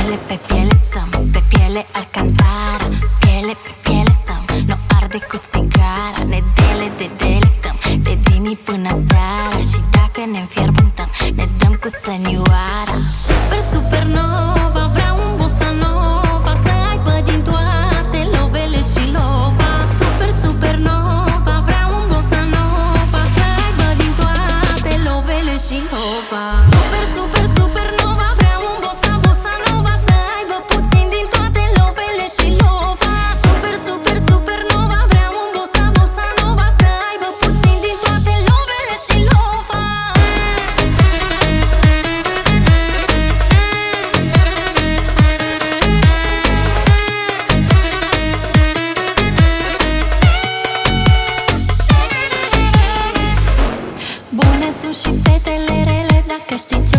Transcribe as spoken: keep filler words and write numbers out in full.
Piele pe piele stăm, pe piele Alcantara. Piele pe piele stăm, nu arde cu țigara. Ne dele de delectăm, de dimi până seara. Și dacă ne înfierbântăm, ne dăm cu sănioara. Super, supernova, vreau un bossa nova să aibă din toate lovele și lova. Super, supernova, vreau un bossa nova să aibă din toate lovele și lova. Super, super, supernova, vreau un bossa, bossa nova să aibă puțin din toate lovele și lova. Super, super, supernova, vreau un bossa, bossa nova să aibă puțin din toate lovele și lova. Bune sunt și fetele rele, dacă știi ce